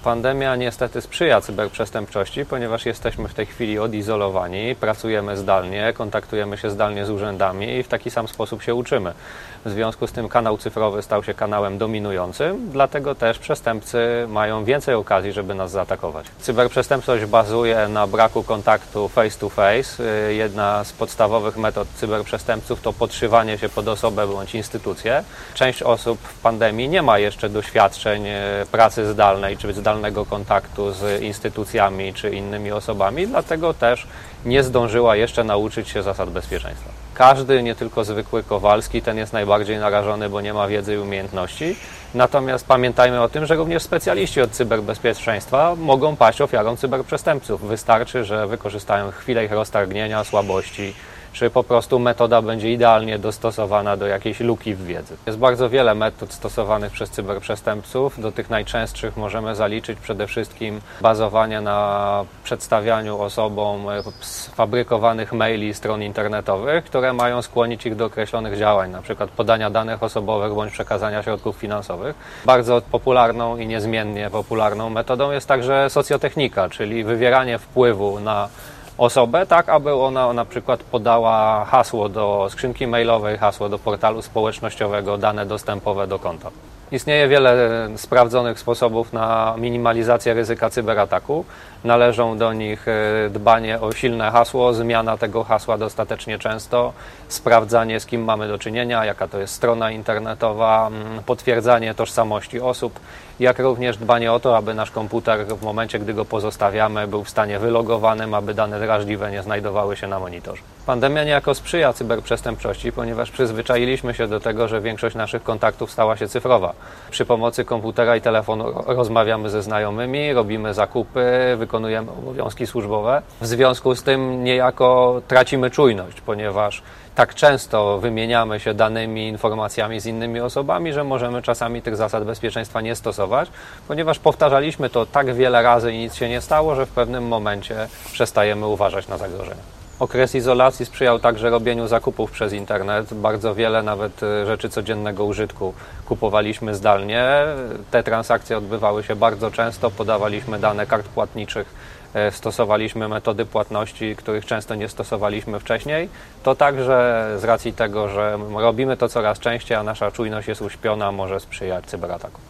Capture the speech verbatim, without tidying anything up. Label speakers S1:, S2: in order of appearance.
S1: Pandemia niestety sprzyja cyberprzestępczości, ponieważ jesteśmy w tej chwili odizolowani, pracujemy zdalnie, kontaktujemy się zdalnie z urzędami i w taki sam sposób się uczymy. W związku z tym kanał cyfrowy stał się kanałem dominującym, dlatego też przestępcy mają więcej okazji, żeby nas zaatakować. Cyberprzestępczość bazuje na braku kontaktu face to face. Jedna z podstawowych metod cyberprzestępców to podszywanie się pod osobę bądź instytucję. Część osób w pandemii nie ma jeszcze doświadczeń pracy zdalnej czy zdalnego kontaktu z instytucjami czy innymi osobami, dlatego też nie zdążyła jeszcze nauczyć się zasad bezpieczeństwa. Każdy, nie tylko zwykły Kowalski, ten jest najbardziej narażony, bo nie ma wiedzy i umiejętności. Natomiast pamiętajmy o tym, że również specjaliści od cyberbezpieczeństwa mogą paść ofiarą cyberprzestępców. Wystarczy, że wykorzystają chwilę ich roztargnienia, słabości, czy po prostu metoda będzie idealnie dostosowana do jakiejś luki w wiedzy. Jest bardzo wiele metod stosowanych przez cyberprzestępców. Do tych najczęstszych możemy zaliczyć przede wszystkim bazowanie na przedstawianiu osobom sfabrykowanych maili stron internetowych, które mają skłonić ich do określonych działań, np. podania danych osobowych bądź przekazania środków finansowych. Bardzo popularną i niezmiennie popularną metodą jest także socjotechnika, czyli wywieranie wpływu na osobę, tak aby ona na przykład podała hasło do skrzynki mailowej, hasło do portalu społecznościowego, dane dostępowe do konta. Istnieje wiele sprawdzonych sposobów na minimalizację ryzyka cyberataku. Należą do nich dbanie o silne hasło, zmiana tego hasła dostatecznie często, sprawdzanie, z kim mamy do czynienia, jaka to jest strona internetowa, potwierdzanie tożsamości osób, jak również dbanie o to, aby nasz komputer w momencie, gdy go pozostawiamy, był w stanie wylogowanym, aby dane drażliwe nie znajdowały się na monitorze. Pandemia niejako sprzyja cyberprzestępczości, ponieważ przyzwyczailiśmy się do tego, że większość naszych kontaktów stała się cyfrowa. Przy pomocy komputera i telefonu rozmawiamy ze znajomymi, robimy zakupy, wykonujemy obowiązki służbowe. W związku z tym niejako tracimy czujność, ponieważ tak często wymieniamy się danymi, informacjami z innymi osobami, że możemy czasami tych zasad bezpieczeństwa nie stosować, ponieważ powtarzaliśmy to tak wiele razy i nic się nie stało, że w pewnym momencie przestajemy uważać na zagrożenia. Okres izolacji sprzyjał także robieniu zakupów przez internet. Bardzo wiele nawet rzeczy codziennego użytku kupowaliśmy zdalnie. Te transakcje odbywały się bardzo często, podawaliśmy dane kart płatniczych, stosowaliśmy metody płatności, których często nie stosowaliśmy wcześniej. To także z racji tego, że robimy to coraz częściej, a nasza czujność jest uśpiona, może sprzyjać cyberatakom.